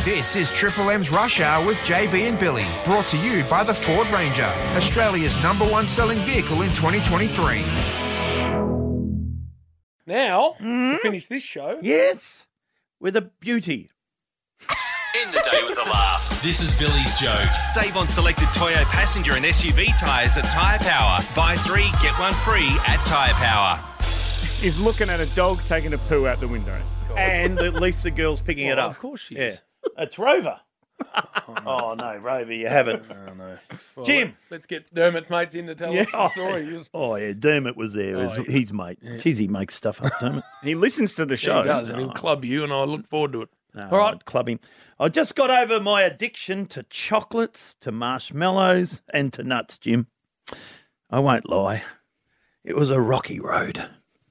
This is Triple M's Rush Hour with JB and Billy, brought to you by the Ford Ranger, Australia's #1 selling vehicle in 2023. Now, to finish this show. Yes, with a beauty. End the day with a laugh. This is Billy's joke. Save on selected Toyo passenger and SUV tyres at Tyre Power. Buy 3, get 1 free at Tyre Power. Is looking at a dog taking a poo out the window. And at least the girl's picking it up. Of course she Yeah. is. It's Rover. Oh, no, Rover, you haven't. Oh, no. Well, Jim. Let's get Dermot's mates in to tell us the story. He was- Oh, yeah, Dermot was there. Oh, His mate. Jeez, he makes stuff up, Dermot. He listens to the He show. does, and he'll club you, and I look forward to it. No, All right. I'd club him. I just got over my addiction to chocolates, to marshmallows, and to nuts, Jim. I won't lie. It was a rocky road.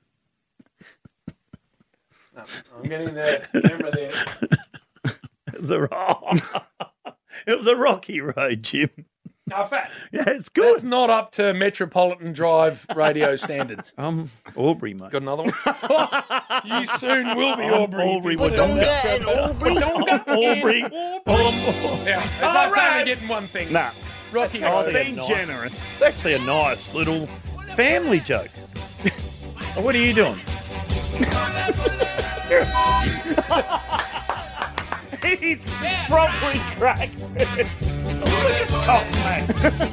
I'm getting the camera there. It was a rocky road, Jim. No, fat. Yeah, it's good. That's not up to Metropolitan Drive radio standards. Aubrey, mate. Got another one? You soon will be Aubrey. Aubrey Wodonga and Aubrey. Aubrey. Yeah, it's like right. only getting one thing. Nah, Rocky That's Road. actually being nice. generous. It's actually a nice little family joke. What are you doing? He's properly cracked it. Cox, mate.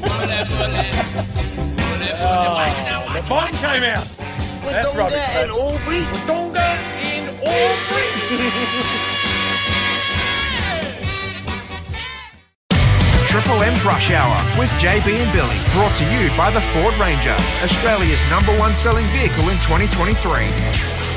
The bomb came out. That's rubbish. And Aubrey. Wodonga and Aubrey. Triple M's Rush Hour with JB and Billy, brought to you by the Ford Ranger, Australia's #1 selling vehicle in 2023.